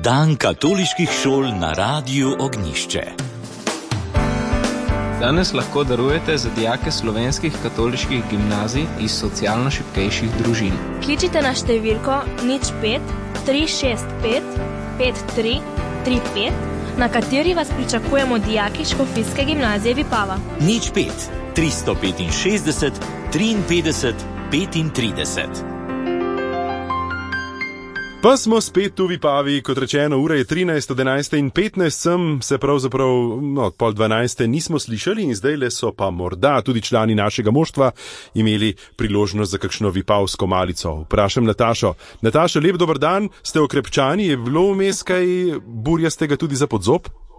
Dan katoliških šol na Radiu Ognjišče. Danes lahko darujete za dijake slovenskih katoliških gimnazij iz socialno šibkejših družin. Kličite na številko 05 365 5335, na kateri vas pričakujemo dijaki Škofijske gimnazije Vipava. 05 365 53 35. Pa smo spet v Vipavi, kot rečeno, ura je 13, 11 in 15 sem, se pravzaprav od pol 12 nismo slišali in zdajle so pa morda tudi člani našega moštva imeli priložnost za kakšno vipavsko malico. Vprašam Natašo. Nataša, lep dober dan, ste okrepčani, je bilo vmes kaj burjastega tudi za podzob?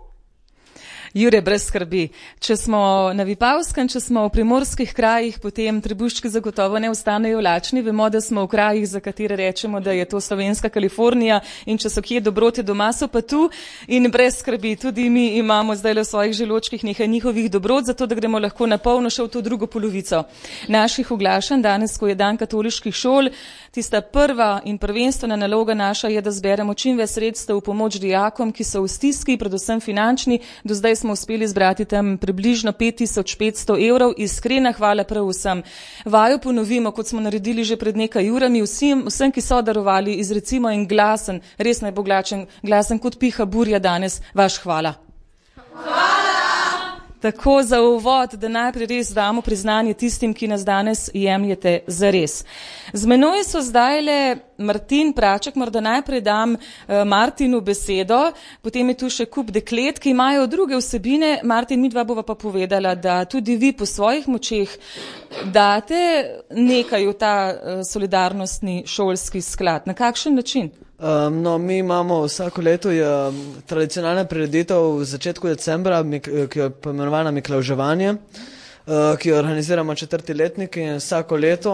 Jure, brez skrbi. Če smo na Vipavskem, če smo v primorskih krajih, potem trebuščki zagotovo ne ostanejo lačni. Vemo, da smo v krajih, za katere rečemo, da je to slovenska Kalifornija in če so kje dobrote doma, so pa tu. In brez skrbi, tudi mi imamo zdaj v svojih želočkih nekaj njihovih dobrot, zato da gremo lahko na polno še v to drugo polovico naših oglašanj. Danes, ko je dan katoliških šol, tista prva in prvenstvena naloga naša je, da zberemo čim več sredstev v pomoč dijakom, ki so v stiski, predvsem finančni. Do zdaj smo uspeli zbrati tam približno 5500 evrov. Iskrena hvala prav vsem. Vajo ponovimo, kot smo naredili že pred nekaj urami, vsem, ki so darovali, izrecimo en glasen, res najboglačen glasen kot piha burja danes, vaš hvala. Hvala! Tako za uvod, da najprej res damo priznanje tistim, ki nas danes jemljete zares. Z menoj so zdajle Martin Praček, morda najprej dam Martinu besedo, potem je tu še kup deklet, ki imajo druge vsebine. Martin, midva bova pa povedala, da tudi vi po svojih močeh date nekaj v ta solidarnostni šolski sklad. Na kakšen način? Mi imamo vsako leto tradicionalna prireditev v začetku decembra, ki je poimenovana Miklavževanje, ki jo organiziramo 4. letnik in vsako leto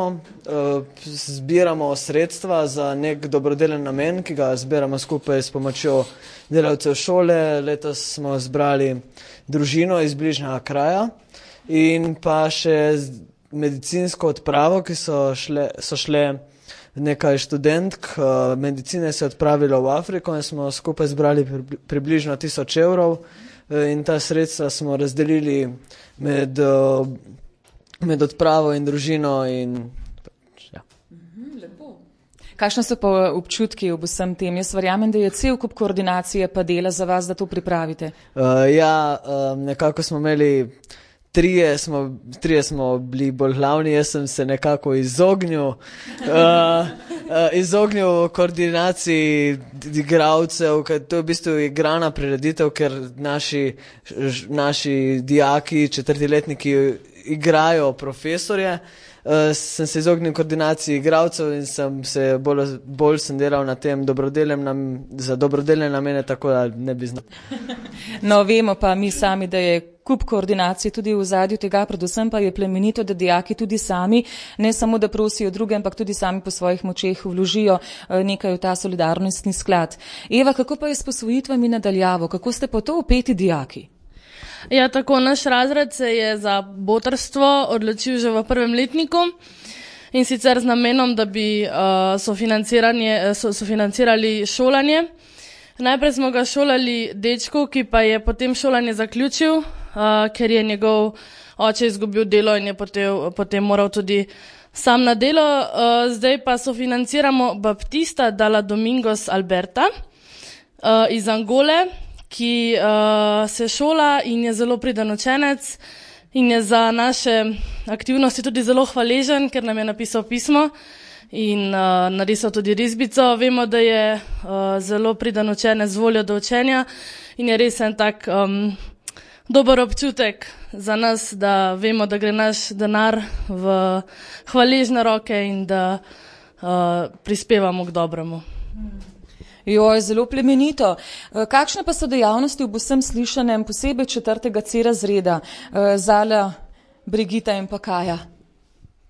zbiramo sredstva za nek dobrodelen namen, ki ga zbiramo skupaj s pomočjo delavcev šole. Letos smo zbrali družino iz bližnjega kraja in pa še medicinsko odpravo, ki so šle nekaj študentk medicine se odpravilo v Afriko in smo skupaj zbrali približno 1000 evrov in ta sredstva smo razdelili med odpravo in družino in ja. Lepo. Kakšne so pa občutki ob vsem tem? Jaz verjamem, da je cel kup koordinacije pa dela za vas, da to pripravite. Nekako smo imeli Trije smo bili bolj glavni, jaz sem se nekako izognil koordinaciji igralcev, ker to je v bistvu igrana prireditev, ker naši dijaki, 4. letniki igrajo profesorje. Sem se izognil koordinaciji igralcev in bolj sem delal na tem za dobrodelne namene, tako da ne bi znal. No, vemo pa mi sami, da je kup koordinacije tudi v ozadju tega, predvsem pa je plemenito, da dijaki tudi sami, ne samo da prosijo druge, ampak tudi sami po svojih močeh vložijo nekaj v ta solidarnostni sklad. Eva, kako pa je s posvojitvami nadaljavo? Kako ste pa to vpeti dijaki? Ja, tako, naš razred se je za botrstvo odločil že v 1. letniku in sicer z namenom, da bi sofinancirali šolanje. Najprej smo ga šolali dečku, ki pa je potem šolanje zaključil, ker je njegov oče izgubil delo in je potem moral tudi sam na delo. Zdaj pa sofinanciramo Baptista Dalla Domingos Alberta iz Angole, ki se šola in je zelo priden učenec in je za naše aktivnosti tudi zelo hvaležen, ker nam je napisal pismo in narisal tudi risbico. Vemo, da je zelo priden učenec z voljo do učenja in je res en tak dober občutek za nas, da vemo, da gre naš denar v hvaležne roke in da prispevamo k dobremu. Joj, zelo plemenito. Kakšne pa so dejavnosti v vsem slišanem, posebej 4. C razreda, Zala, Brigita in pa Kaja?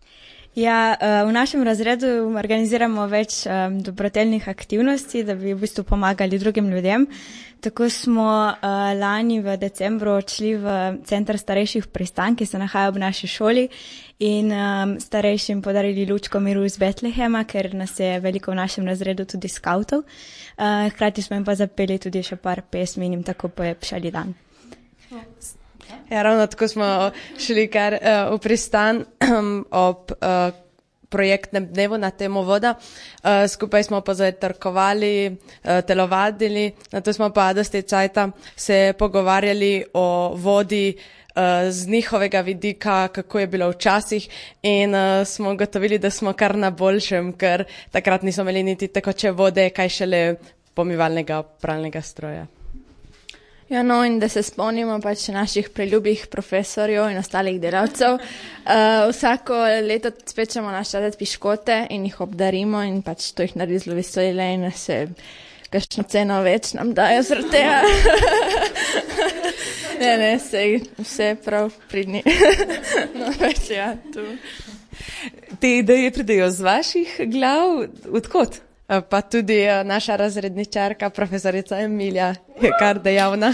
Ja, v našem razredu organiziramo več dobrodelnih aktivnosti, da bi v bistvu pomagali drugim ljudem. Tako smo lani v decembru odšli v center starejših Pristan, ki se nahaja v naši šoli, in starejšim podarili lučko miru iz Betlehema, ker nas je veliko v našem razredu tudi skavtov. Hkrati smo jim pa zapeli tudi še par pesmi in jim tako polepšali dan. Ja, ravno tako smo šli kar v Pristan ob projektnem dnevu na temo voda. Skupaj smo pa zajtrkovali, telovadili, nato smo pa dosti časa se pogovarjali o vodi z njihovega vidika, kako je bilo včasih, in smo ugotovili, da smo kar na boljšem, ker takrat nismo imeli niti tekoče vode, kaj šele pomivalnega pralnega stroja. Ja, no, in da se spomnimo pač naših preljubih profesorjev in ostalih delavcev. Vsako leto spečemo naš razred piškote in jih obdarimo in pač to jih naredi zelo vesele in se kakšno ceno več nam dajo zaradi tega. Ne, vse prav pridni. No, več ja, tu. Te ideje pridejo z vaših glav? Odkot? Pa tudi naša razredničarka, profesorica Emilija, je kar dejavna.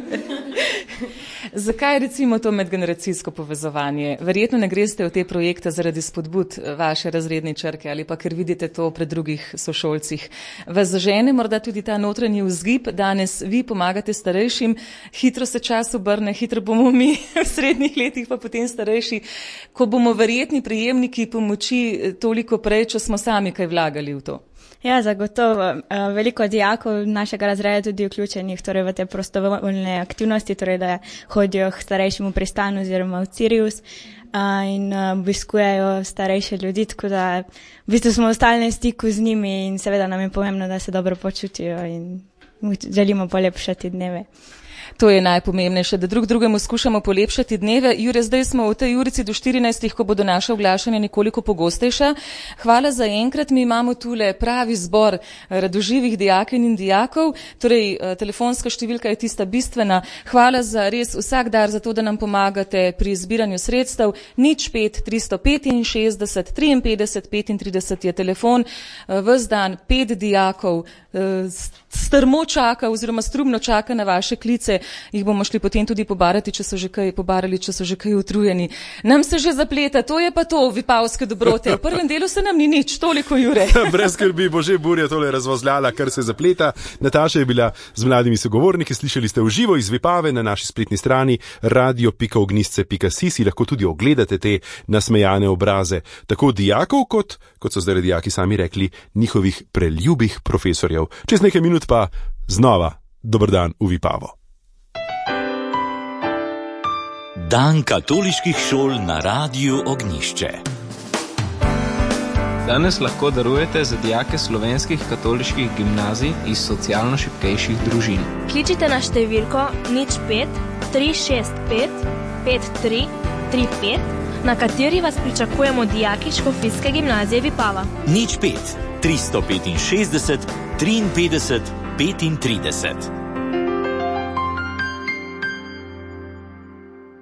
Zakaj recimo to medgeneracijsko povezovanje? Verjetno ne greste v te projekte zaradi spodbud vaše razredničarke ali pa ker vidite to pri drugih sošolcih. Vas žene morda tudi ta notranji vzgib, danes vi pomagate starejšim, hitro se čas obrne, hitro bomo mi v srednjih letih pa potem starejši, ko bomo verjetni prejemniki pomoči toliko prej, če smo sami kaj vlagali v to. Ja, zagotovo. Veliko dijakov našega razreda je tudi vključenih torej v te prostovoljne aktivnosti, torej da hodijo k starejšemu Pristanu oziroma v Sirius in obiskujejo starejše ljudi, tako da v bistvu smo v stalnem stiku z njimi in seveda nam je pomembno, da se dobro počutijo in želimo polepšati dneve. To je najpomembnejše, da drugemu skušamo polepšati dneve. Jure, zdaj smo v tej urici do 14, ko bodo naša oglašanja nekoliko pogostejša. Hvala za enkrat, mi imamo tule pravi zbor radoživih dijakinj in dijakov, torej telefonska številka je tista bistvena. Hvala za res vsak dar, za to, da nam pomagate pri zbiranju sredstev. 05 365 53 35 je telefon, ves dan 5 dijakov strmo čaka oziroma strumno čaka na vaše klice. Jih bomo šli potem tudi pobarati, če so že kaj utrujeni. Nam se že zapleta, to je pa to, vipavske dobrote. V prvem delu se nam ni nič, toliko Jure. Brez skrbi, bo že Burja tole razvozljala, kar se zapleta. Nataša je bila z mladimi sogovorniki, slišali ste v živo iz Vipave na naši spletni strani radio.ognistce.si, si lahko tudi ogledate te nasmejane obraze, tako dijakov, kot so zdaj dijaki sami rekli, njihovih preljubih profesorjev. Čez nekaj minut pa znova, dober dan v Vipavo. Dan katoliških šol na Radiu Ognjišče. Danes lahko darujete za dijake slovenskih katoliških gimnazij iz socialno šibkejših družin. Kličite na številko 05 365 5335, na kateri vas pričakujemo dijaki Škofijske gimnazije Vipava. 05 365 53 35.